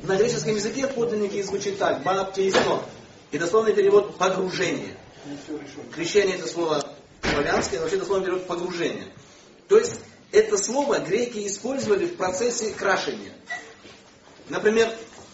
на греческом языке в подлиннике звучит так: баптисто. И дословный перевод погружение. Крещение это слово славянское, вообще дословный перевод погружение. То есть это слово греки использовали в процессе крашения. Например,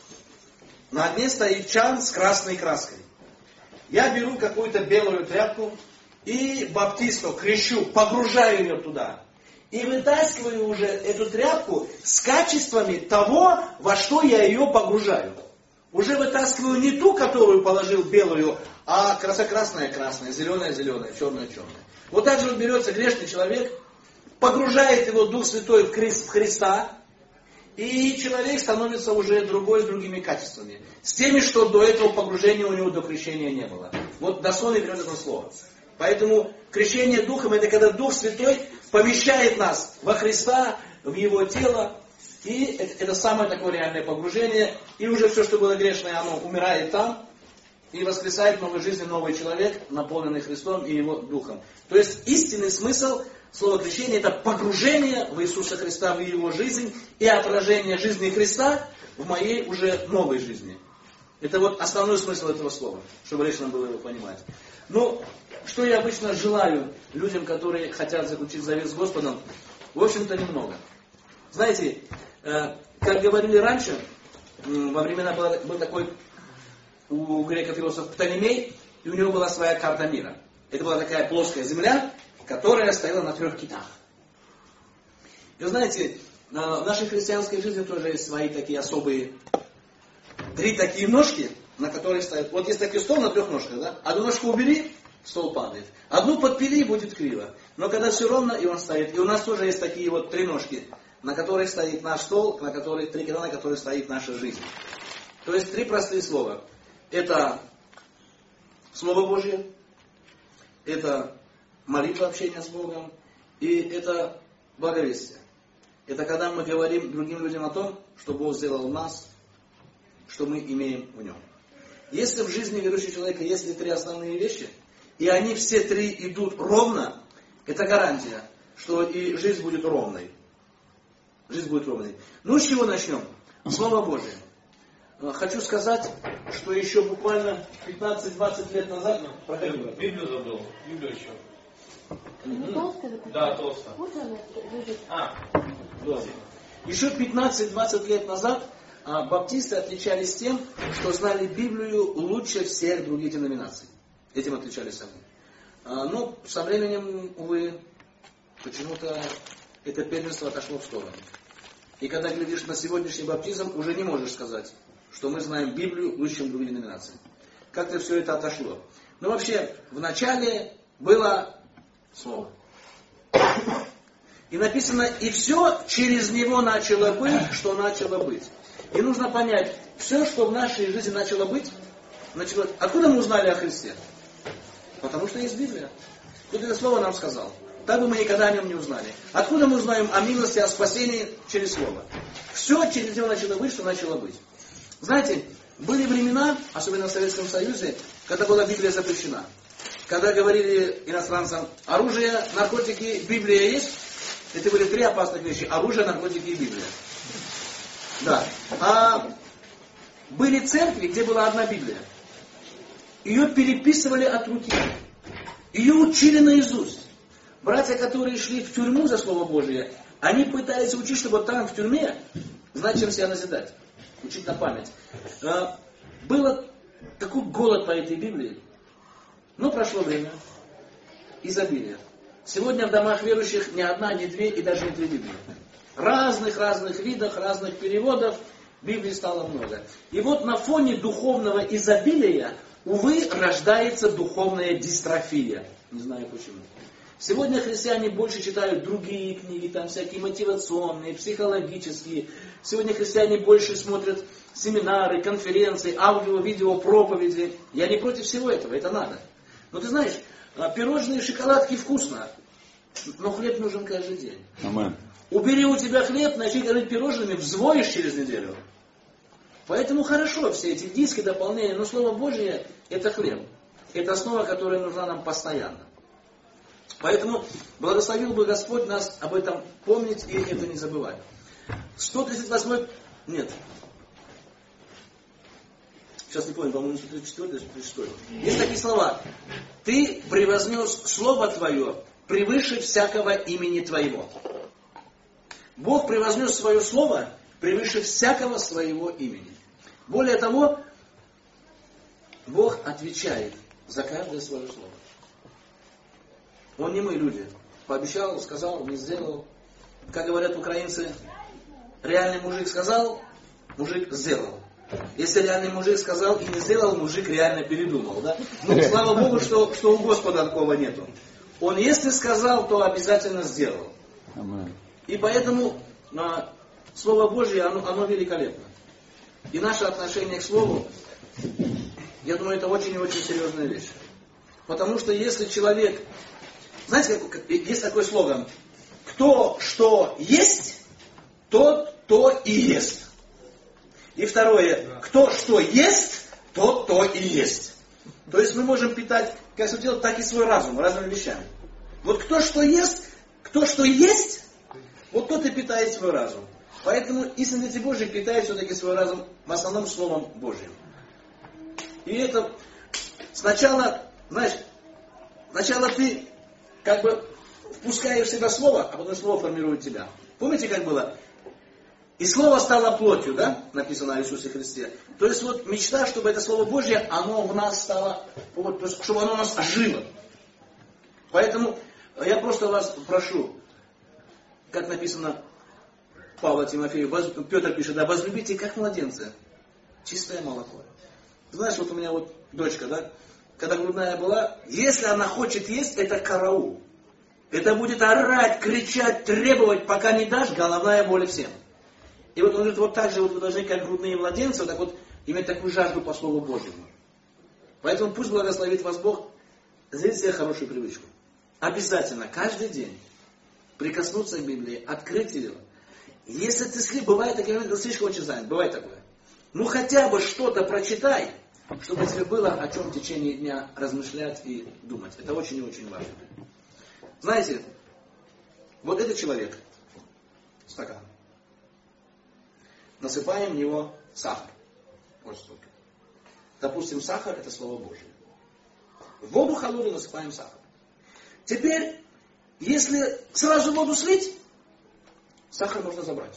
на дне стоит чан с красной краской. Я беру какую-то белую тряпку и баптисто, крещу, погружаю ее туда. И вытаскиваю уже эту тряпку с качествами того, во что я ее погружаю. Уже вытаскиваю не ту, которую положил белую, а красная, зеленая, черная. Вот так же вот берется грешный человек, погружает его Дух Святой в Христа, и человек становится уже другой, с другими качествами. С теми, что до этого погружения у него до крещения не было. Вот дословный перевод этого слова. Поэтому крещение Духом, это когда Дух Святой помещает нас во Христа, в Его тело. И это самое такое реальное погружение. И уже все, что было грешное, оно умирает там. И воскресает в новой жизни новый человек, наполненный Христом и Его Духом. То есть истинный смысл слова крещение — это погружение в Иисуса Христа, в Его жизнь. И отражение жизни Христа в моей уже новой жизни. Это вот основной смысл этого слова, чтобы легче нам было его понимать. Ну, что я обычно желаю людям, которые хотят заключить завет с Господом? В общем-то, немного. Знаете, как говорили раньше, во времена был такой у греков философ Птолемей, и у него была своя карта мира. Это была такая плоская земля, которая стояла на 3 китах. И вы знаете, в нашей христианской жизни тоже есть свои такие особые 3 такие ножки, на которые стоят. Вот есть такой стол на 3 ножках, да? Одну ножку убери, стол падает. Одну подпили, будет криво. Но когда все ровно, и он стоит. И у нас тоже есть такие вот 3 ножки, на которых стоит наш стол, на которых 3 кита, на которых стоит наша жизнь. То есть 3 простые слова. Это Слово Божье, это молитва, общение с Богом, и это благовестие. Это когда мы говорим другим людям о том, что Бог сделал в нас, что мы имеем в Нем. Если в жизни верующего человека есть эти 3 основные вещи, и они все 3 идут ровно, это гарантия, что и жизнь будет ровной. Жизнь будет ровной. Ну, с чего начнем? Слово Божие. Хочу сказать, что еще буквально 15-20 лет назад... Библию забыл. Библию еще. Толстая? Да, толстая. Вот она лежит. Еще 15-20 лет назад баптисты отличались тем, что знали Библию лучше всех других деноминаций. Этим отличались они. Но со временем, увы, почему-то это первенство отошло в сторону. И когда глядишь на сегодняшний баптизм, уже не можешь сказать, что мы знаем Библию лучше, чем другие деноминации. Как-то все это отошло. Но вообще, в начале было Слово. И написано, и все через него начало быть, что начало быть. И нужно понять, все, что в нашей жизни начало быть, начало... Откуда мы узнали о Христе? Потому что есть Библия. Тут это слово нам сказал. Так бы мы никогда о нем не узнали. Откуда мы узнаем о милости, о спасении? Через слово. Все через него начало быть, что начало быть. Знаете, были времена, особенно в Советском Союзе, когда была Библия запрещена. Когда говорили иностранцам, оружие, наркотики, Библия есть. Это были 3 опасных вещи. Оружие, наркотики и Библия. Да. А были церкви, где была одна Библия. Ее переписывали от руки. Ее учили наизусть. Братья, которые шли в тюрьму за Слово Божие, они пытаются учить, чтобы там в тюрьме знать, чем себя назидать. Учить на память. Было такой голод по этой Библии. Но прошло время. Изобилие. Сегодня в домах верующих не 1, не 2 и даже не 3 Библии. Разных видах, разных переводов Библии стало много. И вот на фоне духовного изобилия, увы, рождается духовная дистрофия. Не знаю почему. Сегодня христиане больше читают другие книги, там всякие мотивационные, психологические. Сегодня христиане больше смотрят семинары, конференции, аудио, видео, проповеди. Я не против всего этого, это надо. Но ты знаешь, пирожные, шоколадки вкусно, но хлеб нужен каждый день. Amen. Убери у тебя хлеб, начни говорить пирожными, взвоишь через неделю. Поэтому хорошо все эти диски, дополнения, но Слово Божие это хлеб. Это основа, которая нужна нам постоянно. Поэтому благословил бы Господь нас об этом помнить и это не забывать. 138... Нет. сейчас не помню, по-моему, 34 или 36. Есть такие слова. Ты превознес Слово Твое превыше всякого имени Твоего. Бог превознес свое Слово превыше всякого своего имени. Более того, Бог отвечает за каждое свое слово. Он не мы люди. Пообещал, сказал, не сделал. Как говорят украинцы, реальный мужик сказал, мужик сделал. Если реальный мужик сказал и не сделал, мужик реально передумал. Да? Ну, слава Богу, что у Господа такого нету. Он если сказал, то обязательно сделал. И поэтому Слово Божье, оно великолепно. И наше отношение к Слову, я думаю, это очень и очень серьезная вещь. Потому что если человек... Знаете, есть такой слоган: кто что есть, тот то и ест. И второе: кто что ест, тот то и есть. То есть мы можем питать как свое тело, так и свой разум разными вещами. Вот кто что ест, вот тот и питает свой разум. Поэтому истинные дети Божьи питают все-таки свой разум в основном Словом Божьим. И это сначала ты как бы впускаешь в себя Слово, а потом Слово формирует тебя. Помните, как было? И Слово стало плотью, да? Написано о Иисусе Христе. То есть вот мечта, чтобы это Слово Божье, оно в нас стало, вот, то есть, чтобы оно у нас ожило. Поэтому я просто вас прошу, как написано Павла Тимофею, Петр пишет, да, возлюбите как младенцы чистое молоко. Знаешь, вот у меня вот дочка, да, когда грудная была, если она хочет есть, это караул. Это будет орать, кричать, требовать, пока не дашь, головная боль всем. И вот он говорит, вот так же вот вы должны, как грудные младенцы, вот так вот иметь такую жажду по Слову Божьему. Поэтому пусть благословит вас Бог, заведите себе хорошую привычку. Обязательно, каждый день прикоснуться к Библии, открыть ее. Если ты бывает такие моменты, ты слишком очень занят, бывает такое. Ну хотя бы что-то прочитай, чтобы тебе было о чем в течение дня размышлять и думать. Это очень и очень важно. Знаете, вот этот человек, стакан, насыпаем в него сахар. Вот столько. Допустим, сахар это Слово Божье. В воду холодную насыпаем сахар. Теперь, если сразу воду слить, сахар можно забрать.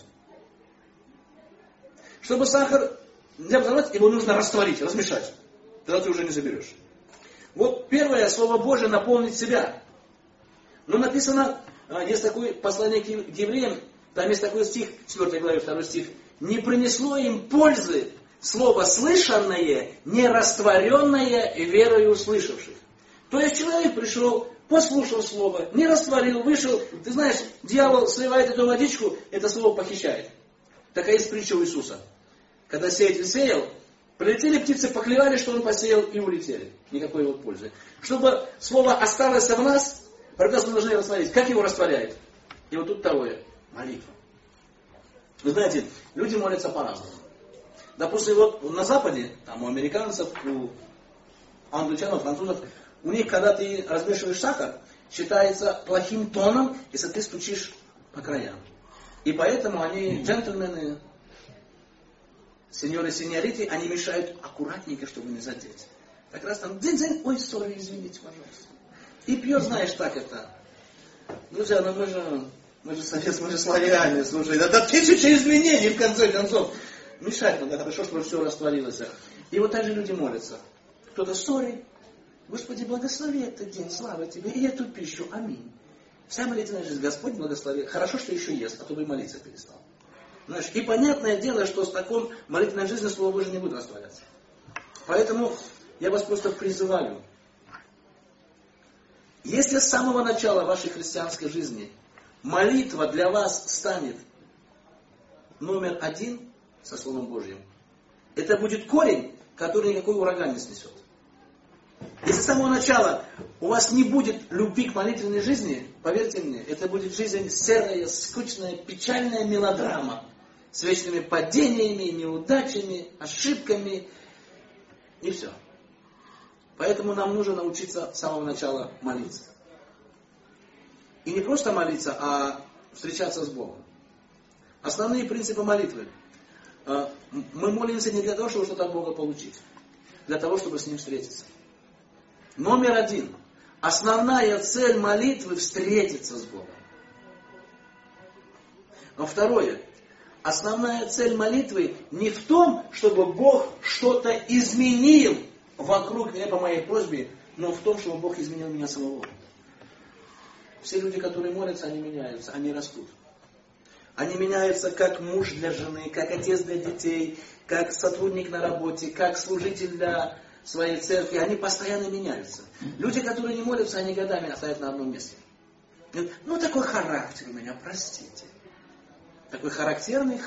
Чтобы сахар нельзя забрать, его нужно растворить, размешать. Тогда ты уже не заберешь. Вот первое Слово Божие наполнить себя. Но написано, есть такое послание к евреям, там есть такой стих, 4 главе, 2 стих. Не принесло им пользы слово слышанное, не растворенное верою услышавших. То есть человек пришел, послушал слово, не растворил, вышел. Ты знаешь, дьявол сливает эту водичку, это слово похищает. Такая есть притча у Иисуса. Когда сеятель сеял, прилетели птицы, поклевали, что он посеял, и улетели. Никакой его пользы. Чтобы слово осталось в нас, тогда мы должны растворить. Как его растворяет? И вот тут второе. Молитва. Вы знаете, люди молятся по-разному. Допустим, вот на Западе, там у американцев, у англичан, французов, у них, когда ты размешиваешь сахар, считается плохим тоном, если ты стучишь по краям. И поэтому они, джентльмены, сеньоры, сеньорити, они мешают аккуратненько, чтобы не задеть. Так раз там, дзынь-дзынь, ой, сори, извините, пожалуйста. И пьет, знаешь, так это. Друзья, ну мы же совет, мы же славяне, слушай, да тысяча изменений, в конце концов. Мешать надо, хорошо, чтобы все растворилось. И вот так же люди молятся. Кто-то, сори, Господи, благослови этот день, слава Тебе, и эту пищу, аминь. Вся молитвенная жизнь, Господь благослови. Хорошо, что еще ест, а то бы и молиться перестал. Знаешь, и понятное дело, что с такой молитвенной жизнью Слово Божие не будет растворяться. Поэтому я вас просто призываю. Если с самого начала вашей христианской жизни молитва для вас станет номер 1 со Словом Божьим, это будет корень, который никакой ураган не снесет. Если с самого начала у вас не будет любви к молитвенной жизни, поверьте мне, это будет жизнь серая, скучная, печальная мелодрама с вечными падениями, неудачами, ошибками и все. Поэтому нам нужно научиться с самого начала молиться. И не просто молиться, а встречаться с Богом. Основные принципы молитвы. Мы молимся не для того, чтобы что-то от Бога получить. для того, чтобы с Ним встретиться. Номер один. Основная цель молитвы – встретиться с Богом. Но второе. Основная цель молитвы не в том, чтобы Бог что-то изменил вокруг меня по моей просьбе, но в том, чтобы Бог изменил меня самого. Все люди, которые молятся, они меняются, они растут. Они меняются как муж для жены, как отец для детей, как сотрудник на работе, как служитель для своей церкви. Они постоянно меняются. Люди, которые не молятся, они годами стоят на одном месте. Ну, такой характер у меня, простите. Такой характерный.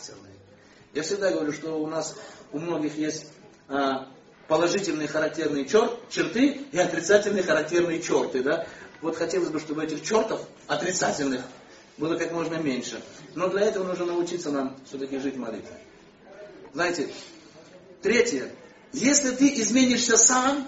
Я всегда говорю, что у многих есть положительные характерные черты и отрицательные характерные черты. Да? Вот хотелось бы, чтобы этих чертов отрицательных было как можно меньше. Но для этого нужно научиться нам все-таки жить молитвой. Знаете, третье. Если ты изменишься сам,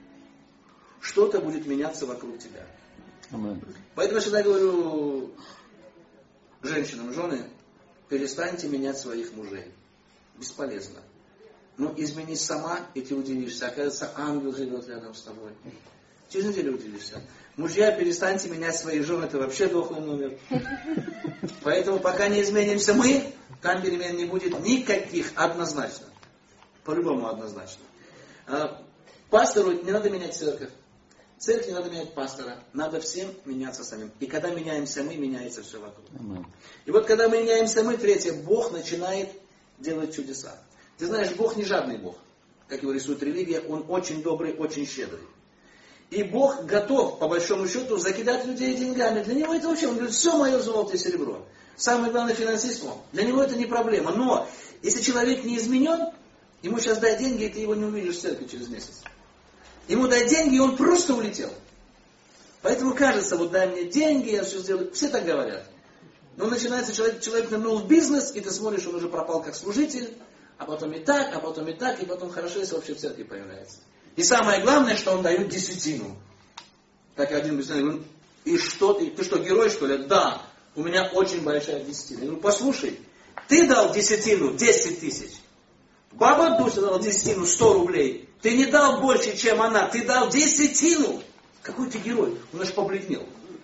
что-то будет меняться вокруг тебя. Поэтому я всегда говорю женщинам, жены, перестаньте менять своих мужей. Бесполезно. Ну, изменись сама, и ты удивишься. Оказывается, ангел живет рядом с тобой. Через неделю удивишься. Мужья, перестаньте менять своих жен, это вообще дохлый номер. Поэтому пока не изменимся мы, там перемен не будет никаких, однозначно. По-любому однозначно. Пастору не надо менять церковь. Церковь не надо менять пастора. Надо всем меняться самим. И когда меняемся мы, меняется все вокруг. И вот когда мы меняемся мы, третье, Бог начинает делать чудеса. Ты знаешь, Бог не жадный Бог. Как его рисует религия, Он очень добрый, очень щедрый. И Бог готов, по большому счету, закидать людей деньгами. Для Него это вообще, Он говорит, все мое золото и серебро. Самый главный финансист Он. Для Него это не проблема. Но, если человек не изменен, ему сейчас дай деньги, и ты его не увидишь в церкви через месяц. Ему дай деньги, и он просто улетел. Поэтому кажется, вот дай мне деньги, я все сделаю. Все так говорят. Но начинается человек нырнул в бизнес, и ты смотришь, он уже пропал как служитель, а потом и так, и потом хорошо, если вообще в церкви появляется. И самое главное, что он дает десятину. Так один бизнесмен говорит, и что ты что, герой что ли? Да, у меня очень большая десятина. Я говорю, послушай, ты дал десятину 10 тысяч. Баба Дуся дала десятину 100 рублей. Ты не дал больше, чем она. Ты дал десятину. Какой ты герой? Он аж побледнел.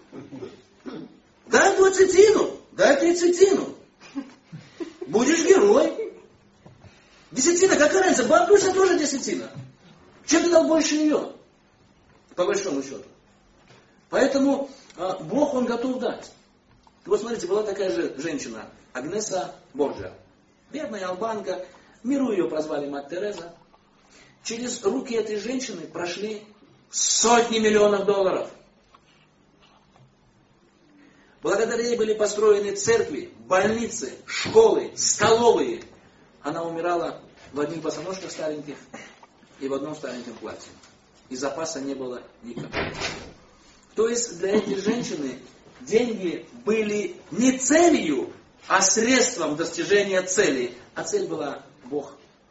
Дай 20, дай 30. Будешь герой. Десятина, какая разница? Баба Дуся тоже десятина. Чем ты дал больше нее? По большому счету. Поэтому Бог, Он готов дать. Вот смотрите, была такая же женщина, Агнеса Борджа. Бедная албанка. В миру ее прозвали Мать Тереза. Через руки этой женщины прошли сотни миллионов долларов. Благодаря ей были построены церкви, больницы, школы, столовые. Она умирала в одних босоножках стареньких и в одном стареньком платье. И запаса не было никакого. То есть для этой женщины деньги были не целью, а средством достижения цели. А цель была Бог.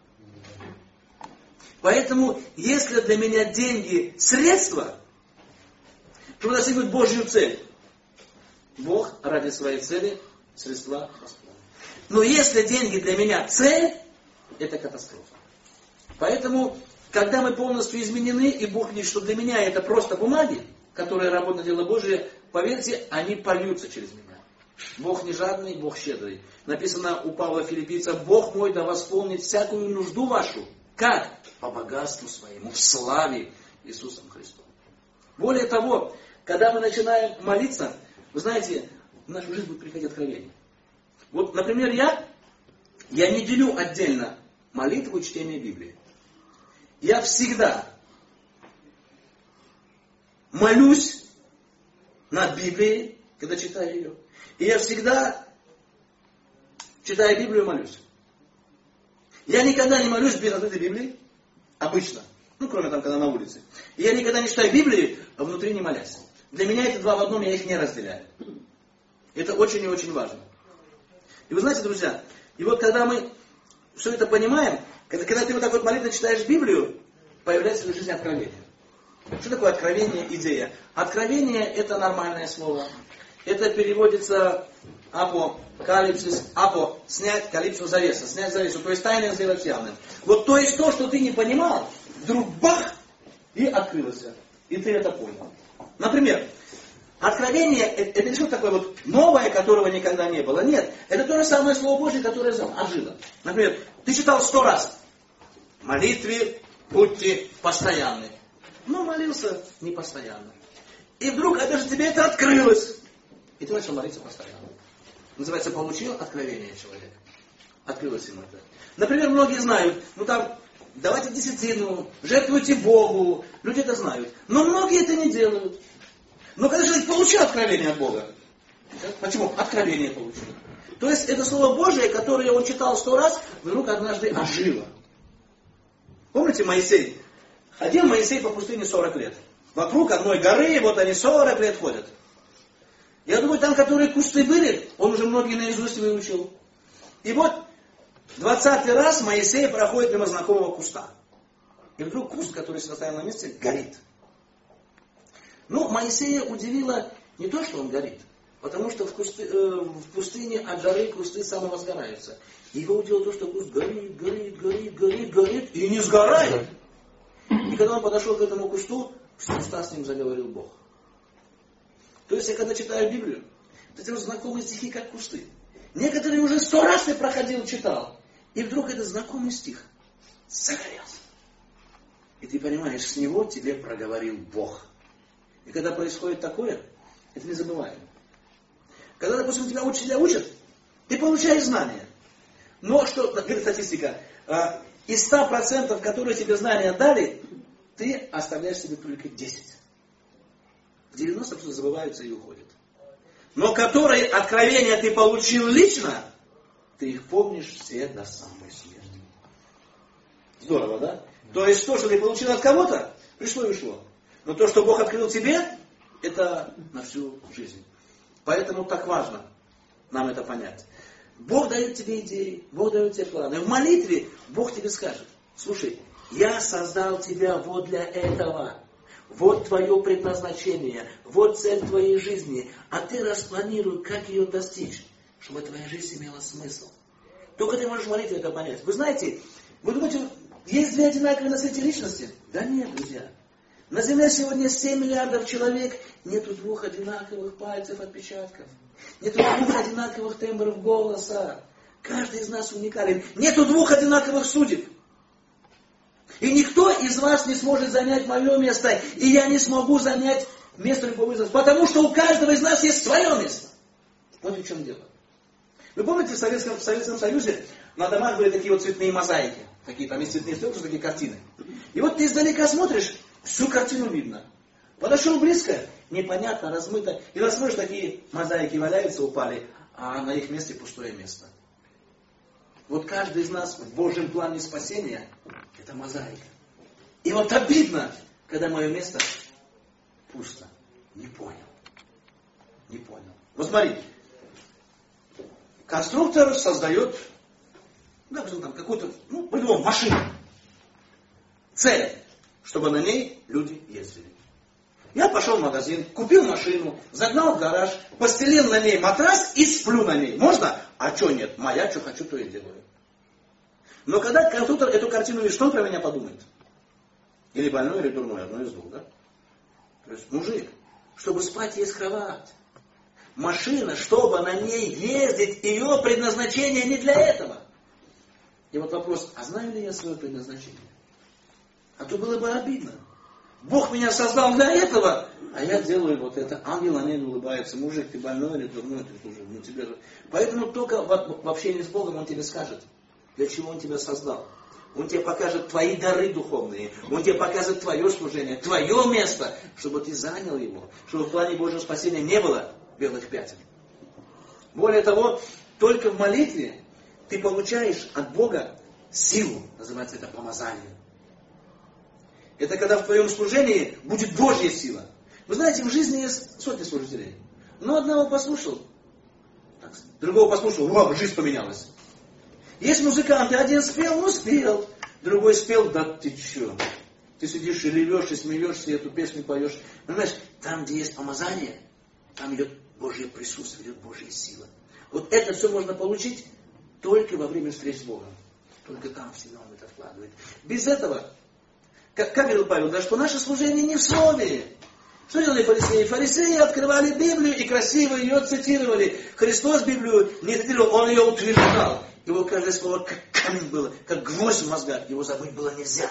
Поэтому, если для меня деньги средства, чтобы достигнуть Божью цель, Бог ради своей цели средства построил. Но если деньги для меня цель, это катастрофа. Поэтому, когда мы полностью изменены, и Бог видит, что для меня это просто бумаги, которые работают на дело Божие, поверьте, они польются через меня. Бог не жадный, Бог щедрый. Написано у Павла Филиппийца, Бог мой да восполнит всякую нужду вашу. Как? По богатству своему, в славе Иисусом Христом. Более того, когда мы начинаем молиться, вы знаете, в нашу жизнь будет приходить откровение. Вот, например, я не делю отдельно молитву и чтение Библии. Я всегда молюсь над Библией, когда читаю ее. И я всегда, читая Библию, молюсь. Я никогда не молюсь без открытой Библии, обычно. Ну, кроме там, когда на улице. И я никогда не читаю Библии, а внутри не молясь. Для меня это два в одном, я их не разделяю. Это очень и очень важно. И вы знаете, друзья, и вот когда мы все это понимаем, когда ты вот так вот молитвенно читаешь Библию, появляется в твоей жизни откровение. Что такое откровение, идея? Откровение это нормальное слово. Это переводится апокалипсис, снять калипсу завесу, снять завесу, то есть тайное сделать явным. Вот то есть то, что ты не понимал, вдруг бах, и открылось. И ты это понял. Например, откровение, это не что такое вот новое, которого никогда не было. Нет, это то же самое Слово Божье, которое ожило. Например, ты читал 100 раз. В молитве будьте постоянны. Но молился не постоянно. И вдруг это же тебе это открылось. И ты начал молиться постоянно. Называется, получил откровение человека. Открылось ему это. Например, многие знают, давайте десятину, жертвуйте Богу. Люди это знают. Но многие это не делают. Но когда человек получил откровение от Бога, почему? Откровение получил. То есть это Слово Божие, которое он читал 100 раз, вдруг однажды ожило. Помните Моисей? Ходил Моисей по пустыне 40 лет. Вокруг одной горы, вот они 40 лет ходят. Я думаю, там, которые кусты были, он уже многие наизусть выучил. И вот 20-й раз Моисей проходит мимо знакомого куста. И вдруг куст, который стоял на месте, горит. Моисея удивило не то, что он горит, потому что в пустыне от жары кусты самовозгораются. Его удивило то, что куст горит, и не сгорает. И когда он подошел к этому кусту, с куста с ним заговорил Бог. То есть я когда читаю Библию, эти вот знакомые стихи, как кусты. Некоторые уже 100 раз я проходил, читал. И вдруг этот знакомый стих загорелся. И ты понимаешь, с него тебе проговорил Бог. И когда происходит такое, это незабываемо. Когда, допустим, тебя учителя учат, ты получаешь знания. Но что, говорит статистика, из 100%, которые тебе знания дали, ты оставляешь себе только 10. 90% забываются и уходят. Но которые откровения ты получил лично, ты их помнишь все до самой смерти. Здорово, да? То есть то, что ты получил от кого-то, пришло и ушло. Но то, что Бог открыл тебе, это на всю жизнь. Поэтому так важно нам это понять. Бог дает тебе идеи, Бог дает тебе планы. В молитве Бог тебе скажет: слушай, я создал тебя вот для этого. Вот твое предназначение, вот цель твоей жизни. А ты распланируй, как ее достичь, чтобы твоя жизнь имела смысл. Только ты можешь в молитве это понять. Вы знаете, вы думаете, есть две одинаковые на свете личности? Да нет, друзья. На Земле сегодня 7 миллиардов человек, нету 2 одинаковых пальцев отпечатков. Нету 2 одинаковых тембров голоса. Каждый из нас уникален. Нету 2 одинаковых судеб. И никто из вас не сможет занять мое место, и я не смогу занять место любого из вас. Потому что у каждого из нас есть свое место. Вот в чем дело. Вы помните, в Советском Союзе на домах были такие вот цветные мозаики. Такие, там есть цветные стекла, такие картины. И вот ты издалека смотришь, всю картину видно. Подошел близко, непонятно, размыто. И раз смотришь, такие мозаики валяются, упали, а на их месте пустое место. Вот каждый из нас в Божьем плане спасения — это мозаика. И вот обидно, когда мое место пусто. Не понял. Не понял. Вот смотри. Конструктор создает, какую-то, по-любому, машину. Цель, чтобы на ней люди ездили. Я пошел в магазин, купил машину, загнал в гараж, постелил на ней матрас и сплю на ней. Можно? А что нет? Моя, что хочу, то и делаю. Но когда конструктор эту картину видит, что он про меня подумает? Или больной, или дурной, одно из двух, да? То есть, мужик, чтобы спать, есть кровать. Машина, чтобы на ней ездить, ее предназначение не для этого. И вот вопрос, а знаю ли я свое предназначение? А то было бы обидно. Бог меня создал для этого, а я делаю вот это. Ангел на ней улыбается. Мужик, ты больной или дурной, ты уже, тебе же. Поэтому только в общении с Богом Он тебе скажет, для чего Он тебя создал. Он тебе покажет твои дары духовные. Он тебе покажет твое служение, твое место, чтобы ты занял его. Чтобы в плане Божьего спасения не было белых пятен. Более того, только в молитве ты получаешь от Бога силу. Называется это помазание. Это когда в твоем служении будет Божья сила. Вы знаете, в жизни есть сотни служителей. Но одного послушал, другого послушал, жизнь поменялась. Есть музыканты, один спел, спел. Другой спел, да ты че? Ты сидишь и ревешь, и смеешься, и эту песню поешь. Понимаешь, там, где есть помазание, там идет Божье присутствие, идет Божья сила. Вот это все можно получить только во время встреч с Богом. Только там всегда Он это вкладывает. Без этого Как говорил Павел, да что наше служение не в слове. Что делали фарисеи? Фарисеи открывали Библию и красиво ее цитировали. Христос Библию не цитировал, Он ее утверждал. Его каждое слово как камень было, как гвоздь в мозгах. Его забыть было нельзя.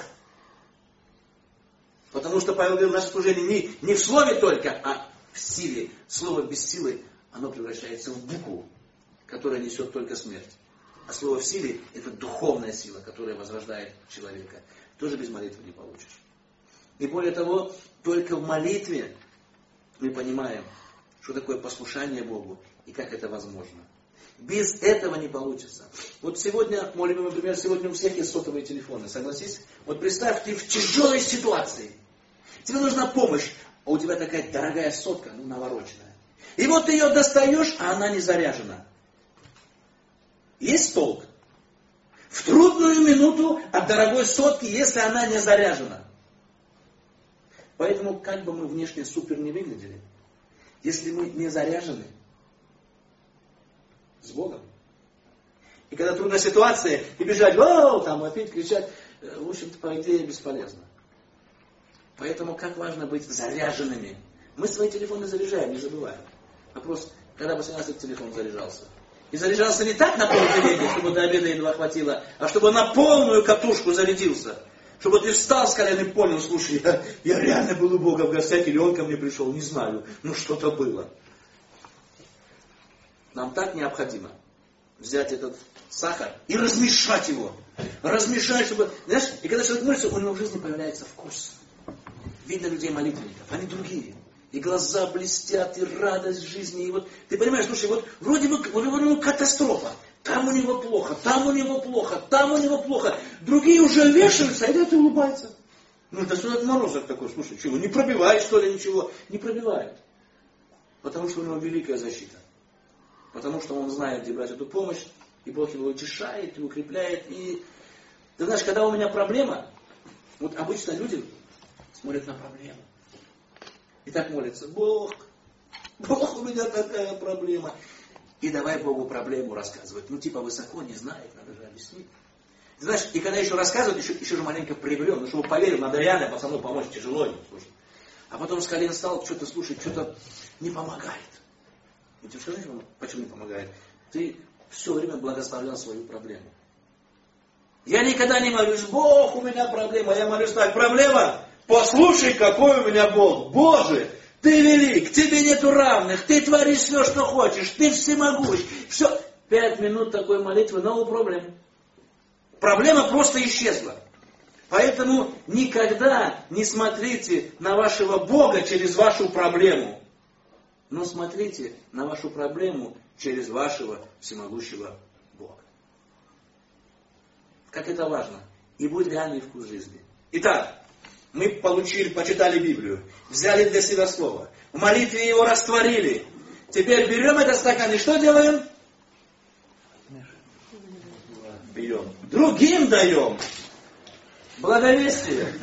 Потому что Павел говорил, наше служение не в слове только, а в силе. Слово без силы, оно превращается в букву, которая несет только смерть. А слово в силе — это духовная сила, которая возрождает человека. Тоже без молитвы не получишь. И более того, только в молитве мы понимаем, что такое послушание Богу и как это возможно. Без этого не получится. Вот сегодня, мой любимый пример, сегодня у всех есть сотовые телефоны, согласись? Вот представь, ты в тяжелой ситуации. Тебе нужна помощь, а у тебя такая дорогая сотка, навороченная. И вот ты ее достаешь, а она не заряжена. Есть толк? В трудную минуту от дорогой сотки, если она не заряжена. Поэтому, как бы мы внешне супер не выглядели, если мы не заряжены с Богом, и когда трудная ситуация, и бежать, там вопить, кричать, в общем-то, по идее, бесполезно. Поэтому, как важно быть заряженными. Мы свои телефоны заряжаем, не забываем. Вопрос, когда последний раз этот телефон заряжался? И заряжался не так на полдня, чтобы до обеда едва хватило, а чтобы на полную катушку зарядился. Чтобы ты встал с колен и понял, слушай, я реально был у Бога в гостях, или Он ко мне пришел, не знаю, но что-то было. Нам так необходимо взять этот сахар и размешать его. Размешать, чтобы... Знаешь, и когда человек молится, у него в жизни появляется вкус. Видно людей молитвенников, они другие. И глаза блестят, и радость жизни. И вот ты понимаешь, слушай, вот вроде бы катастрофа. Там у него плохо, там у него плохо, там у него плохо. Другие уже вешаются, а этот улыбается. Это что это морозок такой, слушай, чего, не пробивает что ли ничего? Не пробивает. Потому что у него великая защита. Потому что он знает, где брать эту помощь, и Бог его утешает, и укрепляет. И ты знаешь, когда у меня проблема, вот обычно люди смотрят на проблему. И так молятся, Бог, у меня такая проблема. И давай Богу проблему рассказывать. Типа высоко, не знает, надо же объяснить. Ты знаешь, и когда еще рассказывают, еще же маленько привлек, чтобы поверил, надо реально пацану помочь, тяжело ему, слушай. А потом с колен стал, что-то слушать, что-то не помогает. И ты скажи, почему не помогает? Ты все время благословлял свою проблему. Я никогда не молюсь, Бог, у меня проблема. Я молюсь так, проблема, послушай, какой у меня Бог. Боже, Ты велик, Тебе нету равных, Ты творишь все, что хочешь, Ты всемогущ. Все. 5 минут такой молитвы, no problem. Проблема просто исчезла. Поэтому никогда не смотрите на вашего Бога через вашу проблему. Но смотрите на вашу проблему через вашего всемогущего Бога. Как это важно. И будет реальный вкус жизни. Итак, мы почитали Библию, взяли для себя слово, в молитве его растворили. Теперь берем этот стакан и что делаем? Берем. Другим даем. Благовестие.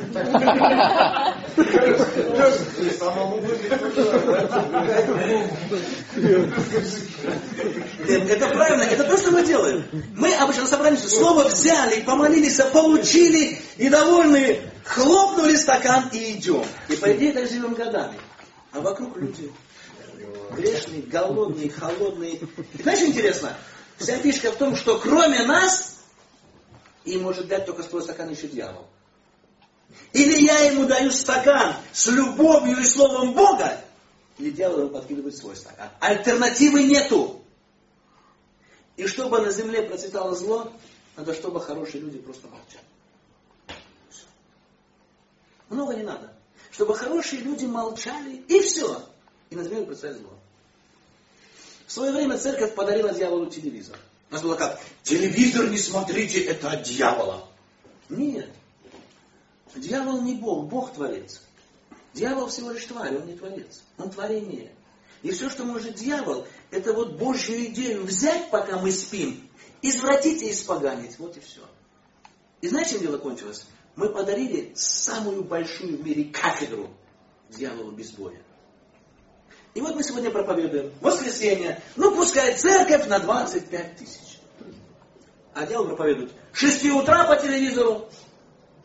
Это правильно, это то, что мы делаем. Мы обычно собираемся, слово взяли, помолились, получили, и довольные, хлопнули стакан и идем. И по идее так живем годами. А вокруг люди грешные, голодные, холодные. И знаешь, интересно, вся фишка в том, что кроме нас, и может дать только свой стакан еще дьявол. Или я ему даю стакан с любовью и словом Бога, или дьявол ему подкидывает свой стакан. Альтернативы нету. И чтобы на земле процветало зло, надо, чтобы хорошие люди просто молчали. Все. Много не надо. Чтобы хорошие люди молчали, и все. И на земле процветает зло. В свое время церковь подарила дьяволу телевизор. У нас было как, телевизор не смотрите, это от дьявола. Нет. Дьявол не Бог, Бог творец. Дьявол всего лишь тварь, он не творец. Он творение. И все, что может дьявол, это вот Божью идею взять, пока мы спим, извратить и испоганить. Вот и все. И знаете, чем дело кончилось? Мы подарили самую большую в мире кафедру дьяволу без боя. И вот мы сегодня проповедуем. Воскресенье. Пускай церковь на 25 тысяч. А дьявол проповедует. 6 утра по телевизору.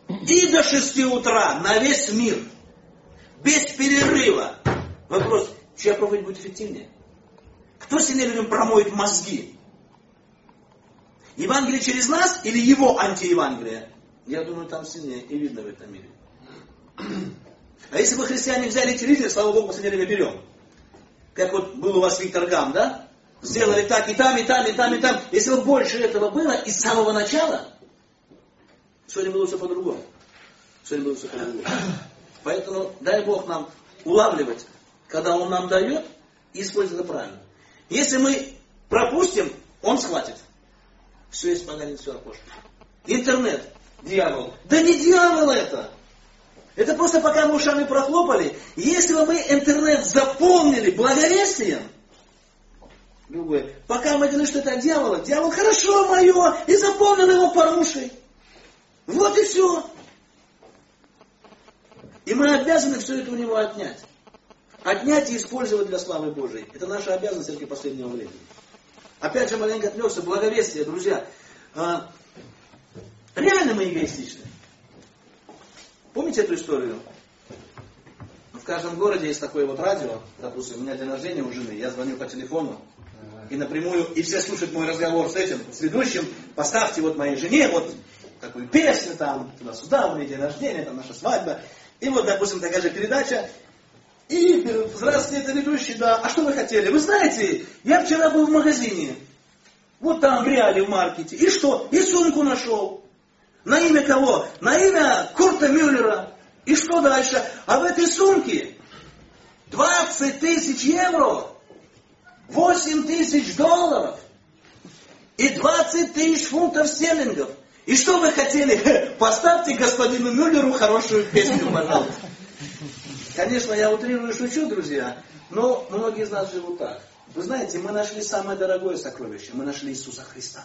И до 6 утра на весь мир. Без перерыва. Вопрос, чья проповедь будет эффективнее? Кто сильнее людям промоет мозги? Евангелие через нас или его антиевангелие? Я думаю, там сильнее и видно в этом мире. А если бы христиане взяли телевизор, слава Богу, в последнее время берем. Как вот был у вас Виктор Гам, да? Сделали так и там, и там, и там, и там. Если бы больше этого было и с самого начала, сегодня было все по-другому. Сегодня было все по-другому. Поэтому дай Бог нам улавливать, когда Он нам дает, и использовать это правильно. Если мы пропустим, Он схватит. Все испоганит, все опошлит. Интернет, дьявол. Да не дьявол это! Это просто пока мы ушами прохлопали. Если бы мы интернет заполнили благовестием, другое, пока мы думали, что это от дьявола, дьявол хорошо мое, и заполнил его порушей. Вот и все. И мы обязаны все это у него отнять. Отнять и использовать для славы Божией. Это наша обязанность церкви последнего времени. Опять же, маленько отвлекся, благовестие, друзья. Реально мы эгоистичны. Помните эту историю? В каждом городе есть такое вот радио. Допустим, у меня день рождения у жены, я звоню по телефону. И напрямую, и все слушают мой разговор с этим, с ведущим. Поставьте вот моей жене вот такую песню, там, туда-сюда, у меня день рождения, там наша свадьба. И вот, допустим, такая же передача. И здравствуйте, это ведущий, да. А что вы хотели? Вы знаете, я вчера был в магазине. Вот там, в Реале, в маркете. И что? И сумку нашел. На имя кого? На имя Курта Мюллера. И что дальше? А в этой сумке 20 тысяч евро, 8 тысяч долларов и 20 тысяч фунтов стерлингов. И что вы хотели? Поставьте господину Мюллеру хорошую песню, пожалуйста. Конечно, я утрирую, шучу, друзья, но многие из нас живут так. Вы знаете, мы нашли самое дорогое сокровище. Мы нашли Иисуса Христа.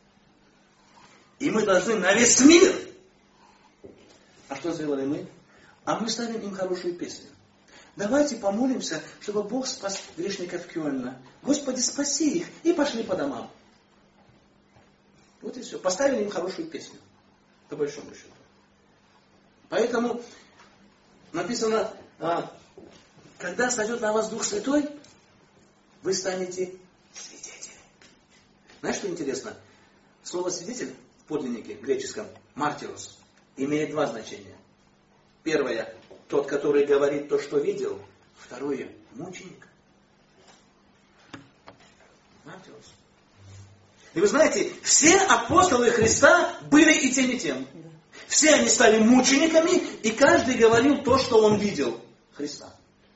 И мы должны на весь мир. А что сделали мы? А мы ставим им хорошую песню. Давайте помолимся, чтобы Бог спас грешников Кёльна. Господи, спаси их. И пошли по домам. Вот и все. Поставили им хорошую песню. По большому счету. Поэтому написано, когда сойдет на вас Дух Святой, вы станете свидетелями. Знаешь, что интересно? Слово свидетель в подлиннике греческом мартирос имеет два значения. Первое, тот, который говорит то, что видел. Второе, мученик. Мартирос. И вы знаете, все апостолы Христа были и тем, и тем. Все они стали мучениками, и каждый говорил то, что он видел Христа.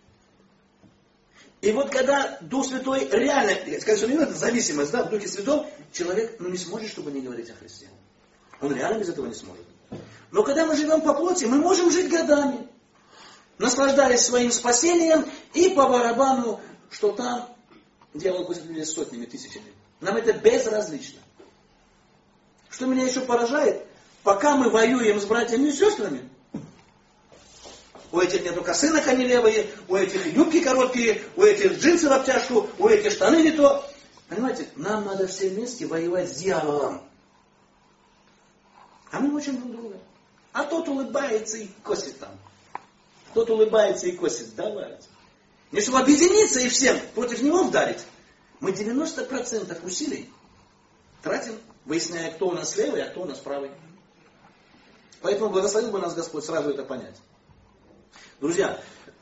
И вот когда Дух Святой реально, конечно, не это зависимость, да, в Духе Святом, человек не сможет, чтобы не говорить о Христе. Он реально без этого не сможет. Но когда мы живем по плоти, мы можем жить годами, наслаждаясь своим спасением и по барабану, что там дьявол будет людей сотнями, тысячами. Нам это безразлично. Что меня еще поражает, пока мы воюем с братьями и сестрами, у этих нету косы на коне левые, у этих юбки короткие, у этих джинсы в обтяжку, у этих штаны не то. Понимаете, нам надо все вместе воевать с дьяволом. А мы мучим друг друга. А тот улыбается и косит там. Тот улыбается и косит. Давайте. Не чтобы объединиться и всем против него вдарить. Мы 90% усилий тратим, выясняя, кто у нас левый, а кто у нас правый. Поэтому благословил бы нас Господь сразу это понять. Друзья,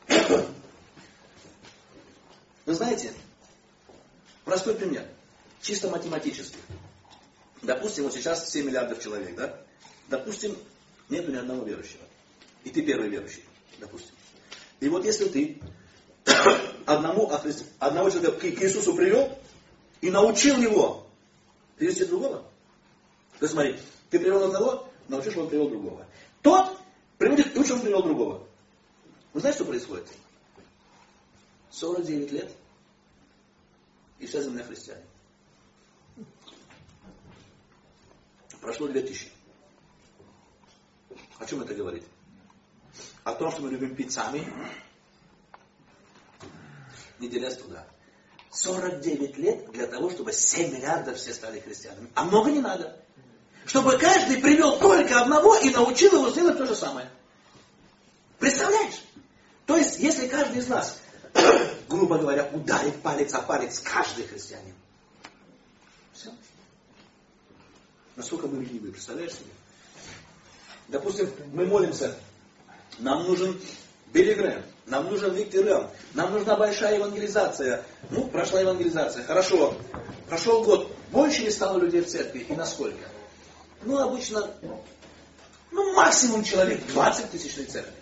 вы знаете, простой пример, чисто математически. Допустим, вот сейчас 7 миллиардов человек, да? Допустим, нету ни одного верующего. И ты первый верующий, допустим. И вот если ты одного человека к Иисусу привел и научил его привести другого, то смотри, ты привел одного, научишь, он привел другого. Тот приводит, лучше он привел другого. Вы знаете, что происходит? 49 лет, и вся земля христиане. Прошло 2000. О чем это говорит? О том, что мы любим пить сами, не делясь туда. 49 лет для того, чтобы 7 миллиардов все стали христианами. А много не надо. Чтобы каждый привел только одного и научил его сделать то же самое. Представляешь? То есть, если каждый из нас, грубо говоря, ударит палец о палец, каждый христианин. Все. Насколько мы ленивые, представляешь себе? Допустим, мы молимся, нам нужен Билли Грэм, нам нужен Виктор Рем, нам нужна большая евангелизация. Ну, прошла евангелизация, хорошо. Прошел год, больше не стало людей в церкви, и насколько? Ну, обычно, максимум человек 20 тысячной церкви.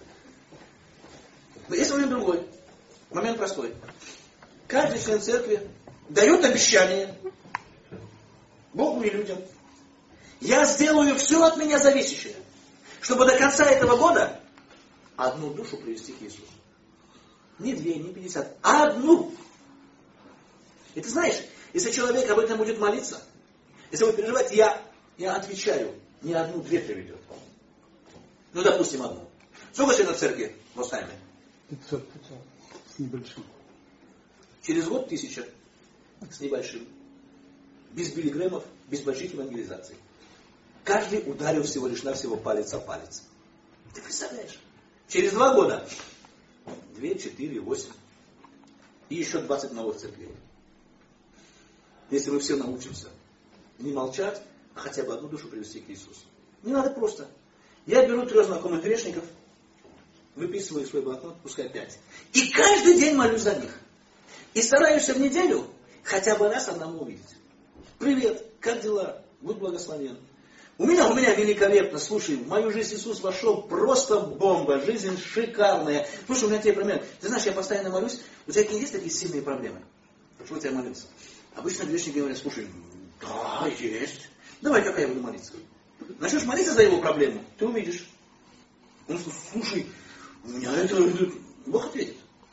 Но есть момент другой, момент простой. Каждый член церкви дает обещание Богу и людям. Я сделаю все от меня зависящее, чтобы до конца этого года одну душу привести к Иисусу. Не 2, не 50, а одну. И ты знаешь, если человек об этом будет молиться, если будет переживать, я отвечаю, не 1, 2 приведет. Ну, допустим, одну. Сколько членов церкви в Лос-Анджелесе? 500 с небольшим. Через год 1000 с небольшим. Без Билли Грэмов, без больших евангелизаций. Каждый ударил всего лишь навсего палец о палец. Ты представляешь? Через 2 года 2, 4, 8. И еще 20 новых церквей. Если мы все научимся не молчать, а хотя бы одну душу привести к Иисусу. Не надо просто. Я беру 3 знакомых грешников, выписываю свой блокнот, пускай 5. И каждый день молюсь за них. И стараюсь в неделю хотя бы раз одному увидеть. Привет, как дела? Будь благословен. У меня великолепно. Слушай, в мою жизнь Иисус вошел просто бомба. Жизнь шикарная. Слушай, у меня тебе проблемы. Ты знаешь, я постоянно молюсь. У тебя есть такие сильные проблемы? Почему я молился? Обычно грешники говорят, слушай, да, есть. Давай, какая я буду молиться? Начнешь молиться за его проблему, ты увидишь. Он скажет, слушай, у меня это... Бог ответит.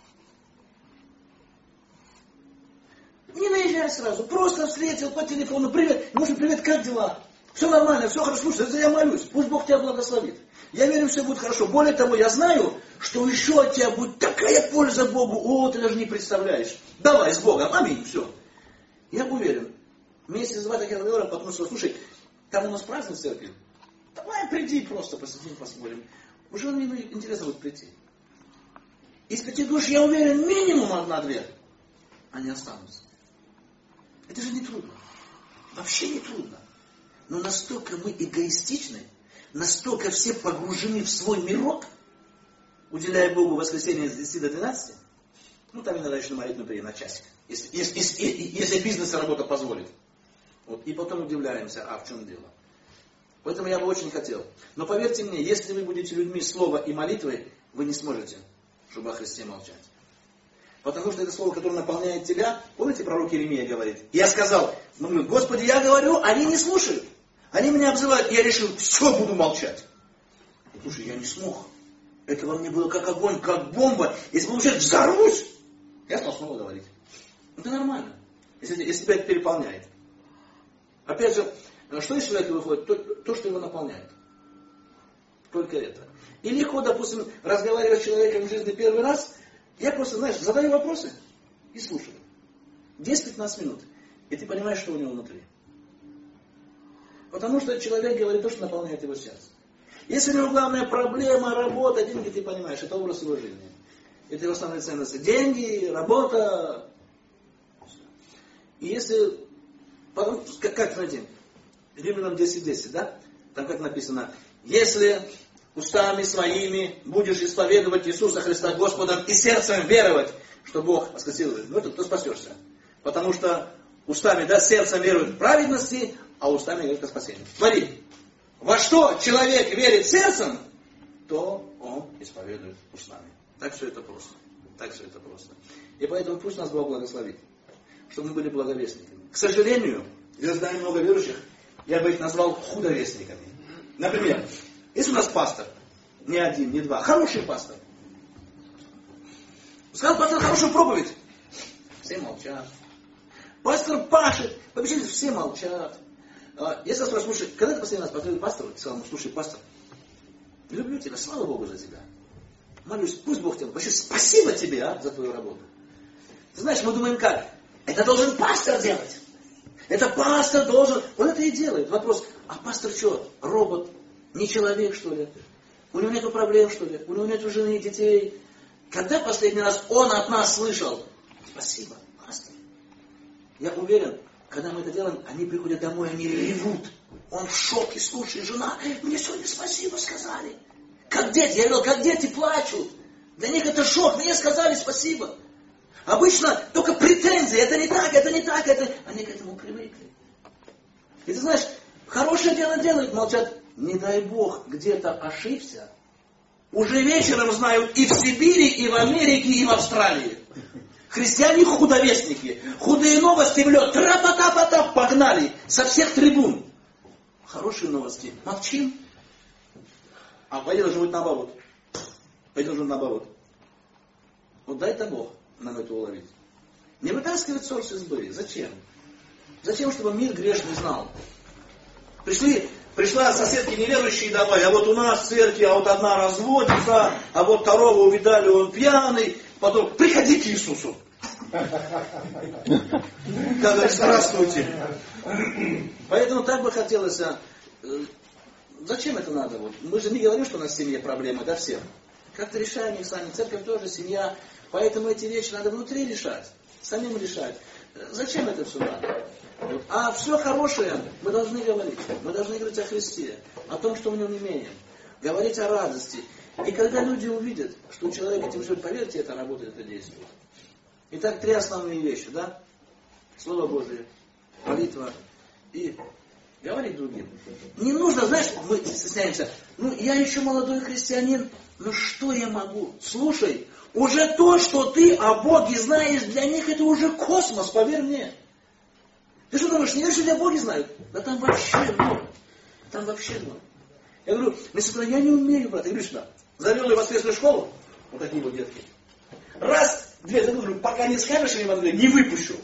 Не наезжай сразу. Просто встретил по телефону. Привет. Может, привет, как дела? Все нормально, все хорошо. Слушай, это я молюсь. Пусть Бог тебя благословит. Я верю, все будет хорошо. Более того, я знаю, что еще от тебя будет такая польза Богу. О, ты даже не представляешь. Давай, с Богом. Аминь. Все. Я уверен. Месяц-два таких разговоров, потому что, слушай, там у нас праздник в церкви. Давай, приди просто, посидим, посмотрим. Уже мне интересно будет прийти. Из 5 душ, я уверен, минимум 1-2. Они останутся. Это же не трудно. Вообще не трудно. Но настолько мы эгоистичны, настолько все погружены в свой мирок, уделяя Богу воскресенье с 10 до 12, ну там иногда еще молить, например, на часик. Если бизнес и работа позволит. Вот, и потом удивляемся, а в чем дело. Поэтому я бы очень хотел. Но поверьте мне, если вы будете людьми слова и молитвы, вы не сможете, чтобы о Христе молчать. Потому что это слово, которое наполняет тебя, помните, пророк Иеремия говорит, я сказал, Господи, я говорю, они не слушают. Они меня обзывают, и я решил, все, буду молчать. Слушай, я не смог. Это во мне было как огонь, как бомба. Если получается, взорвусь, я стал снова говорить. Это нормально, если тебя это переполняет. Опять же, что из человека выходит? То, что его наполняет. Только это. И легко, допустим, разговаривать с человеком в жизни первый раз, я просто, знаешь, задаю вопросы и слушаю. 10-15 минут. И ты понимаешь, что у него внутри. Потому что человек говорит то, что наполняет его сердце. Если у него главная проблема, работа, деньги, ты понимаешь, это образ его жизни. Это его основные ценности. Деньги, работа. И если, потом, как знаете, Римлянам 10:10, да? Там как написано, если устами своими будешь исповедовать Иисуса Христа Господом и сердцем веровать, что Бог воскресил его, то спасешься. Потому что устами, да, сердцем веруют в праведности, а устами веруют к спасению. Смотри, во что человек верит сердцем, то он исповедует устами. Так все это просто. Так все это просто. И поэтому пусть нас Бог благословит, чтобы мы были благовестниками. К сожалению, я знаю много верующих, я бы их назвал худовестниками. Например, если у нас пастор, не один, не два, хороший пастор. Сказал пастор хорошую проповедь, все молчат. Пастор пашет, побежали, все молчат. Я сказал, слушай, когда ты последний раз посмотрел пастору, ты сказал, слушай, пастор, люблю тебя, слава Богу за тебя. Молюсь, пусть Бог тебя, вообще спасибо тебе за твою работу. Ты знаешь, мы думаем как? Это должен пастор делать. Это пастор должен, он это и делает. Вопрос, А пастор что, робот? Не человек, что ли? У него нету проблем, что ли? У него нету жены и детей? Когда последний раз он от нас слышал? Спасибо, пастор. Я уверен, когда мы это делаем, они приходят домой, они ревут. Он в шоке, слушай, жена, мне сегодня спасибо сказали. Как дети, я говорил, как дети плачут. Для них это шок, мне сказали спасибо. Обычно только претензии, это не так, это не так, это... Они к этому привыкли. И ты знаешь, хорошее дело делают, молчат. Не дай Бог, где-то ошибся. Уже вечером знают и в Сибири, и в Америке, и в Австралии. Христиане худовестники. Худые новости в лед. Тра-па-та-па-та, погнали. Со всех трибун. Хорошие новости. Молчим. А пойдет же будет наоборот. Пойдет же наоборот. Вот дай-то Бог нам это уловить. Не вытаскивать ссор с избы. Зачем? Зачем, чтобы мир грешный знал? Пришла соседки неверующие домой, а вот у нас в церкви, а вот одна разводится, а вот второго увидали, он пьяный. Потом, приходи к Иисусу. Когда здравствуйте. Поэтому так бы хотелось, зачем это надо? Вот? Мы же не говорим, что у нас в семье проблемы, да, всем. Как-то решаем их сами. Церковь тоже семья. Поэтому эти вещи надо внутри решать. Самим решать. Зачем это все надо? Вот. А все хорошее мы должны говорить. Мы должны говорить о Христе. О том, что в нем имеем. Говорить о радости. И когда люди увидят, что у человека этим живет, поверьте, это работает, это действует. Итак, 3 основные вещи, да? Слово Божие, молитва и говорить другим. Не нужно, знаешь, мы стесняемся. Я еще молодой христианин, что я могу? Слушай, уже то, что ты о Боге знаешь, для них это уже космос, поверь мне. Ты что думаешь, не веришь, что о Боге знают? Да там вообще много. Там вообще много. Я говорю, я не умею, брат. Я говорю, сюда. Завел ее в воскресную школу. Вот такие вот детки. Раз, 2, говорю, пока не скажешь Евангелие, не выпущу.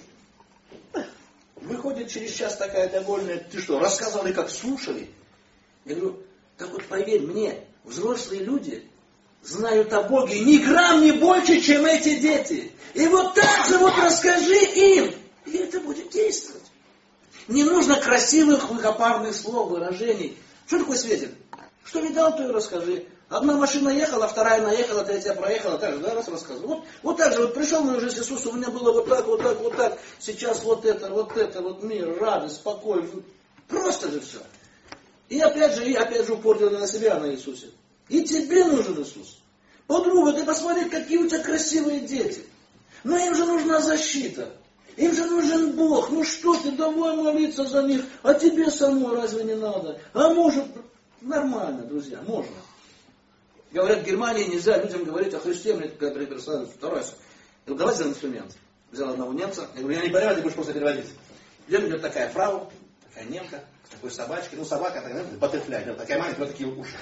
Выходит через час такая довольная, ты что, рассказали, как слушали? Я говорю, так вот поверь мне, взрослые люди знают о Боге ни грамм не больше, чем эти дети. И вот так же вот расскажи им, и это будет действовать. Не нужно красивых, высокопарных слов, выражений. Что такое светит? Что видал, то и расскажи. Одна машина ехала, вторая наехала, третья проехала, так же, да, раз рассказывал. Вот так же, вот пришел мой уже Иисус, у меня было вот так, вот так, вот так. Сейчас вот это, вот мир, радость, спокой. Просто же все. И опять же упор делали на себя, на Иисусе. И тебе нужен Иисус. Подруга, ты посмотри, какие у тебя красивые дети. Но им же нужна защита. Им же нужен Бог. Что ты, давай молиться за них. А тебе самой разве не надо? А может, нормально, друзья, можно. Говорят, в Германии нельзя людям говорить о Христе. Мне когда переслали второй раз. Я говорю, давай за инструмент. Взял одного немца. Я говорю, я не понимаю, ты будешь просто переводить. Идет такая фрау, такая немка, с такой собачкой. Собака такая, баттерфляй, такая маленькая, вот такие уши.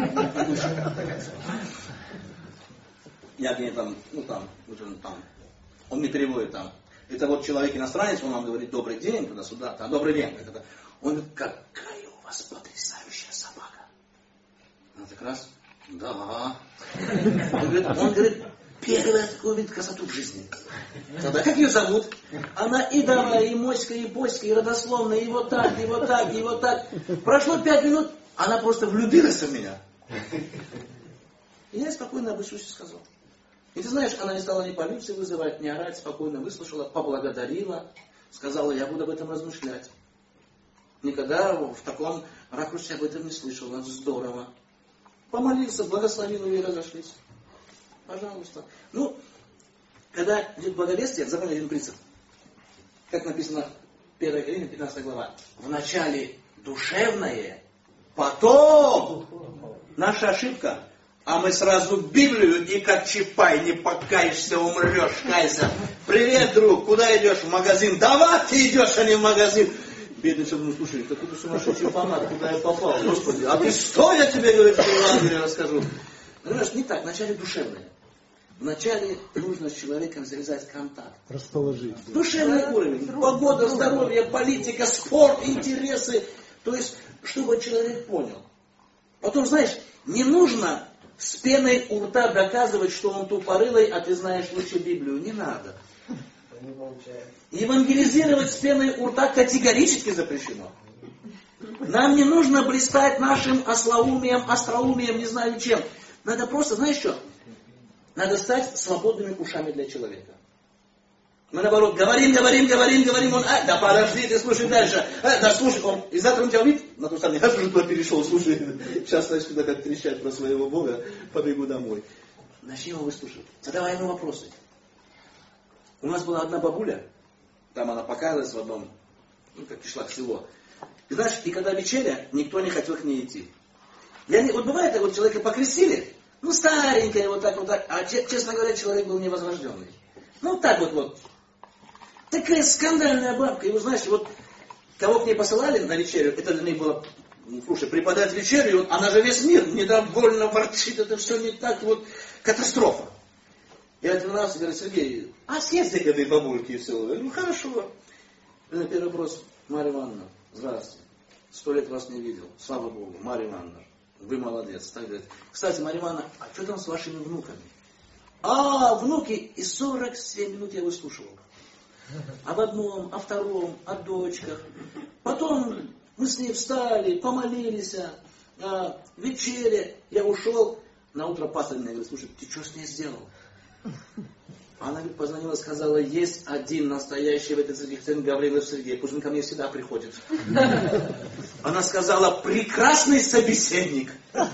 Я к ней там, он мне переводит там. Это вот человек иностранец, он вам говорит, добрый день, туда-сюда, там, добрый день. Он говорит, какая у вас потрясающая собака. Она так раз, да. Он говорит, первый такой видит красоту в жизни. Тогда как ее зовут? Она и давай, и моська, и боська, и родословная, и вот так, и вот так, и вот так. Прошло 5 минут, она просто влюбилась в меня. И я спокойно об Иисусе сказал. И ты знаешь, она не стала ни полицию вызывать, ни орать, спокойно выслушала, поблагодарила, сказала, я буду об этом размышлять. Никогда в таком ракурсе об этом не слышал, это здорово. Помолился, благословил ее и разошлись. Пожалуйста. Когда идет благовестие, запомни один принцип. Как написано в 1 Коринфянам 15 глава. Вначале душевное, потом наша ошибка. А мы сразу Библию и как Чапай, не покаешься, умрешь, кайся. Привет, друг, куда идешь? В магазин? Давай ты идешь, а не в магазин. Бедный человек, слушай, какой-то сумасшедший фанат, куда я попал, Господи. А ты что, я тебе говорю, что Евангелие расскажу? Понимаешь, не так, вначале душевное. Вначале нужно с человеком завязать контакт. Расположить. Душевный уровень, погода, здоровье, политика, спорт, интересы. То есть, чтобы человек понял. Потом, знаешь, не нужно с пеной у рта доказывать, что он тупорылый, а ты знаешь лучше Библию. Не надо. Евангелизировать с пеной у рта категорически запрещено. Нам не нужно блистать нашим остроумием, не знаю чем. Надо просто, знаешь что? Надо стать свободными ушами для человека. Мы наоборот говорим, он, да подожди, ты слушай дальше. Да слушай, он, и завтра он тебя увидит, на ту сторону, я уже туда перешел, слушай, сейчас начну так трещать про своего Бога, побегу домой. Начни его выслушивать, задавай ему вопросы. У нас была одна бабуля, там она показывалась в одном, как пришла к селу. И знаешь, и когда вечеря, никто не хотел к ней идти. Вот бывает, вот человека покрестили, старенькая, вот так, а честно говоря, человек был невозрожденный. Так вот. Такая скандальная бабка. И вы знаете, вот кого к ней посылали на вечерю, это для них было, слушай, преподать вечерю, она же весь мир недовольно ворчит, это все не так, вот катастрофа. Я один раз говорю, Сергей, съезди к этой бабульке и все. Я говорю, хорошо. Первый вопрос, Марья Ивановна, здравствуйте. 100 лет вас не видел, слава Богу, Марья Ивановна, вы молодец. Так говорит. Кстати, Марья Ивановна, а что там с вашими внуками? Внуки, и 47 минут я выслушивал. Об одном, о втором, о дочках. Потом мы с ней встали, помолились, вечере, я ушел. На утро пастор мне говорит, слушай, ты что с ней сделал? Она позвонила, сказала, есть один настоящий в этой церкви, Гаврилов Сергей, пусть он ко мне всегда приходит. Она сказала, прекрасный собеседник.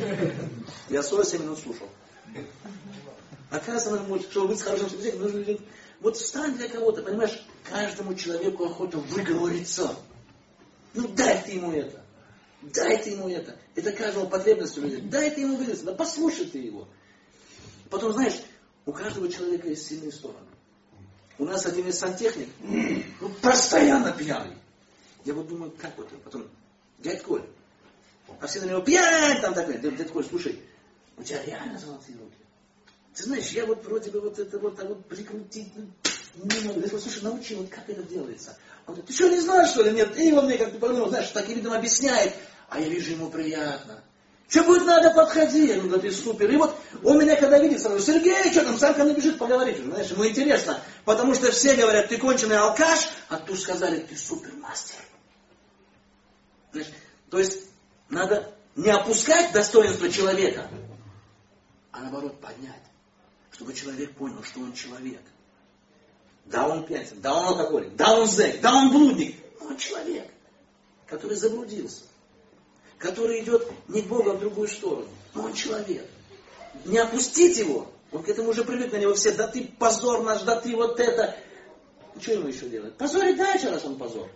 Я 47 минут слушал. Оказывается, чтобы быть хорошим собеседником, нужно вот встань для кого-то, понимаешь, каждому человеку охота выговориться. Дай ты ему это. Дай ты ему это. Это каждому потребность у людей. Дай ты ему выговориться. Да послушай ты его. Потом, знаешь, у каждого человека есть сильные стороны. У нас один из сантехник, постоянно пьяный. Я вот думаю, как вот это? Потом, дядь Коль. А все на него пьянь, там такой. Дядь Коль, слушай, у тебя реально золотые руки. Ты знаешь, я вот вроде бы вот это вот так вот прикрутить не могу. Я говорю, слушай, научи, вот как это делается. Он говорит, ты что, не знаешь, что ли? Нет. И он мне как-то подумал, знаешь, таким видом объясняет. А я вижу, ему приятно. Что будет надо, подходи. Я говорю, да ты супер. И вот он меня когда видит, сразу, Сергей, что там, сам ко мне бежит поговорить. Знаешь, ему интересно. Потому что все говорят, ты конченый алкаш, а тут сказали, ты супермастер. Знаешь, то есть, надо не опускать достоинство человека, а наоборот поднять. Чтобы человек понял, что он человек. Да, он пьяница, да, он алкоголик, да, он зэк, да, он блудник. Но он человек, который заблудился. Который идет не к Богу, а в другую сторону. Но он человек. Не опустить его, он к этому уже привык, на него все, да ты позор наш, да ты вот это. Что ему еще делать? Позорить дальше, раз он позор.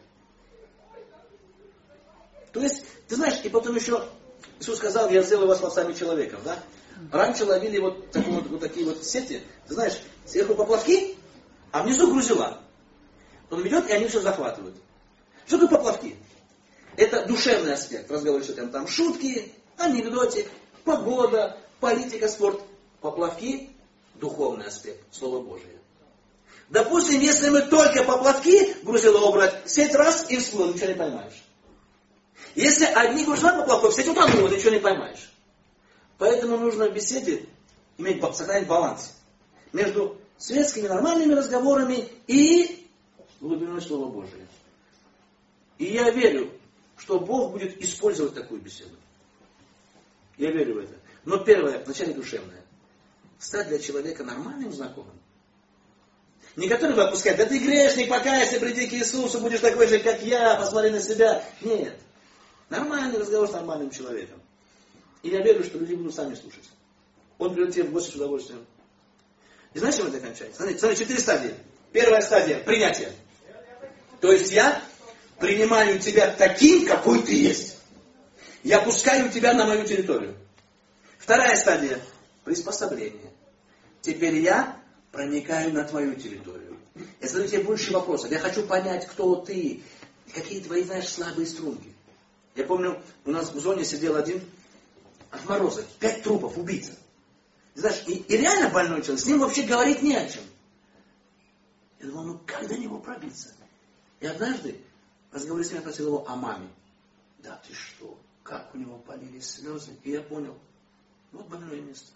То есть, ты знаешь, и потом еще Иисус сказал, я сделаю вас ловцами человеков, да? Раньше ловили вот такие вот сети, ты знаешь, сверху поплавки, а внизу грузила. Он ведет, и они все захватывают. Что такое поплавки? Это душевный аспект. Разговор, что там шутки, анекдотик, погода, политика, спорт. Поплавки – духовный аспект, Слово Божие. Допустим, если мы только поплавки грузила убрать, сеть раз и всплыл, ничего не поймаешь. Если одни грузила поплавков, сеть утонула, ничего не поймаешь. Поэтому нужно в беседе сохранять баланс между светскими нормальными разговорами и глубиной Слова Божия. И я верю, что Бог будет использовать такую беседу. Я верю в это. Но первое, вначале душевное. Стать для человека нормальным знакомым. Не который бы опускать, да ты грешник, покайся, приди к Иисусу, будешь такой же, как я, посмотри на себя. Нет. Нормальный разговор с нормальным человеком. И я верю, что люди будут сами слушать. Он придет тебе в гости с удовольствием. И знаешь, чем это кончается? Смотри, 4 стадии. Первая стадия – принятие. То есть я принимаю тебя таким, какой ты есть. Я пускаю тебя на мою территорию. Вторая стадия – приспособление. Теперь я проникаю на твою территорию. Я задаю тебе больше вопросов. Я хочу понять, кто ты, какие твои, знаешь, слабые струнки. Я помню, у нас в зоне сидел один отморозок, 5 трупов, убийца. Знаешь, и реально больной человек, с ним вообще говорить не о чем. Я думал, как до него пробиться? И однажды, разговаривая с ним, я спросил его о маме. Да ты что, как у него полились слезы. И я понял, вот больное место.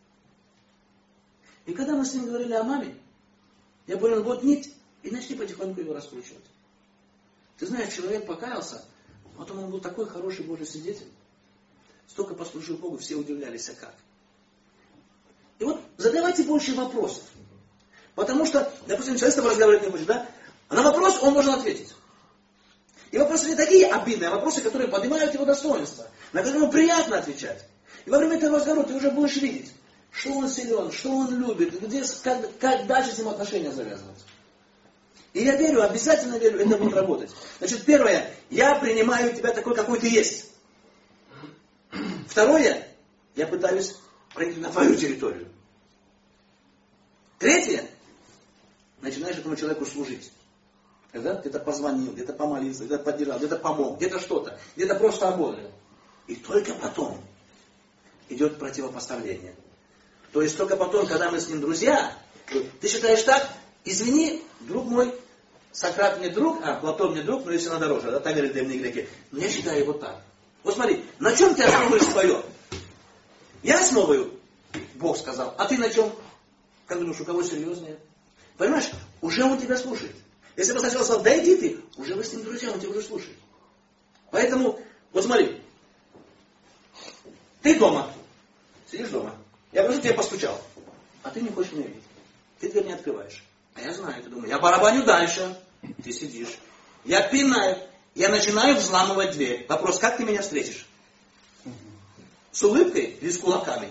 И когда мы с ним говорили о маме, я понял, вот нить, и начали потихоньку его раскручивать. Ты знаешь, человек покаялся, Потом он был такой хороший Божий свидетель. Столько послужил Богу, все удивлялись, а как. И вот задавайте больше вопросов. Потому что, допустим, человек с тобой разговаривать не хочет, да? А на вопрос он должен ответить. И вопросы не такие обидные, а вопросы, которые поднимают его достоинство, на которые ему приятно отвечать. И во время этого разговора ты уже будешь видеть, что он силен, что он любит, где, как дальше с ним отношения завязываются. И я верю, обязательно верю, это будет работать. Значит, первое, я принимаю тебя такой, какой ты есть. Второе, я пытаюсь пройти на твою территорию. Третье, начинаешь этому человеку служить. Да? Где-то позвонил, где-то помолился, где-то поддержал, где-то помог, где-то что-то, где-то просто ободрил. И только потом идет противопоставление. То есть только потом, когда мы с ним друзья, ты считаешь так, извини, друг мой, Сократ мне друг, а Платон мне друг, но если надо дороже, да, так говорят древние греки. Но я считаю вот так. Вот смотри, на чем ты основываешь свое? Я основываю, Бог сказал, а ты на чем? Как думаешь, у кого серьезнее? Понимаешь, уже он тебя слушает. Если бы сначала сказал, да иди ты, уже вы с ним друзья, он тебя уже слушает. Поэтому, вот смотри, ты дома, сидишь дома, я прошу тебя постучал, а ты не хочешь меня видеть. Ты дверь не открываешь. А я знаю, ты думаешь, я барабаню дальше, ты сидишь. Я пинаю, я начинаю взламывать дверь. Вопрос, как ты меня встретишь? С улыбкой или с кулаками?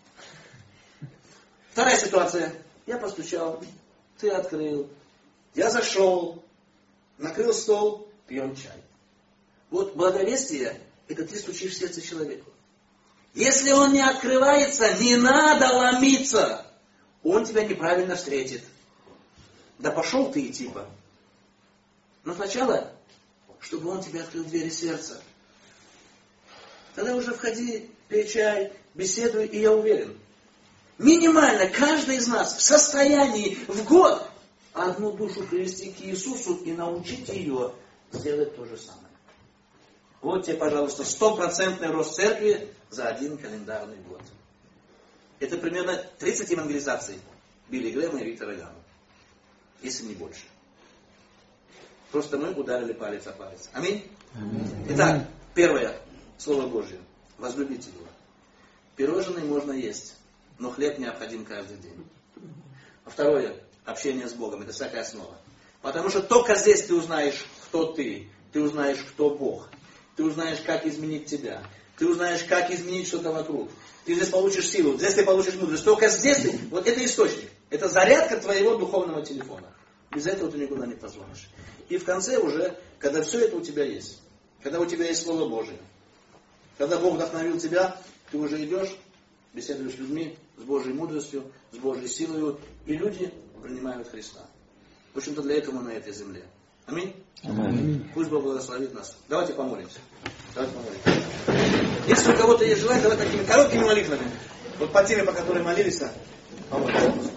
Вторая ситуация. Я постучал, ты открыл, я зашел, накрыл стол, пьем чай. Вот благовестие, это ты стучишь в сердце человеку. Если он не открывается, не надо ломиться. Он тебя неправильно встретит. Да пошел ты типа. Но сначала, чтобы он тебе открыл двери сердца. Тогда уже входи, пей чай, беседуй, и я уверен. Минимально каждый из нас в состоянии в год одну душу привести к Иисусу и научить ее сделать то же самое. Вот тебе, пожалуйста, 100% рост церкви за один календарный год. Это примерно 30 евангелизаций Билли Грэма и Виктора Яна. Если не больше. Просто мы ударили палец о палец. Аминь? Итак, первое. Слово Божье. Возлюбите его. Пирожные можно есть, но хлеб необходим каждый день. А второе. Общение с Богом. Это всякая основа. Потому что только здесь ты узнаешь, кто ты. Ты узнаешь, кто Бог. Ты узнаешь, как изменить тебя. Ты узнаешь, как изменить что-то вокруг. Ты здесь получишь силу, здесь ты получишь мудрость. Только здесь ты, вот это источник. Это зарядка твоего духовного телефона. Без этого ты никуда не позвонишь. И в конце уже, когда все это у тебя есть, когда у тебя есть Слово Божие, когда Бог вдохновил тебя, ты уже идешь, беседуешь с людьми, с Божьей мудростью, с Божьей силой, и люди принимают Христа. В общем-то, для этого мы на этой земле. Аминь? Аминь. Пусть Бог благословит нас. Давайте помолимся. Давайте помолимся. Если у кого-то есть желание, давайте такими короткими молитвами. Вот по теме, по которой молились, помолимся.